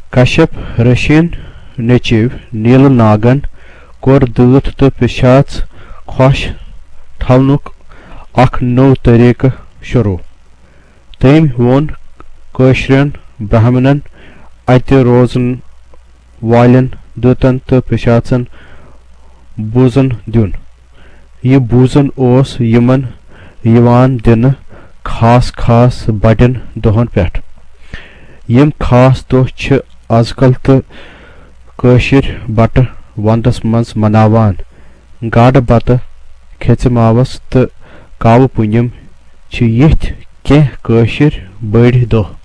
Kashyap Rashin Nechiv Neil Nagan Kor Dut to Pishats Khosh Thalnuk Ak No Tariq Shuru Tame won Koshrian Brahmanan Aite Rosen Wailen Dutan to Pishatsan Buzan Dun Ye Buzan Os Yaman Yavan Din Khas Badin Dohan Pet Yim Khas Doh Ch Azkal to Kashir Butter Wandas Mans Manavan Gada Butter Ketsamavas to Kawapunyam Ch Yit Ke Kashir Bird Doh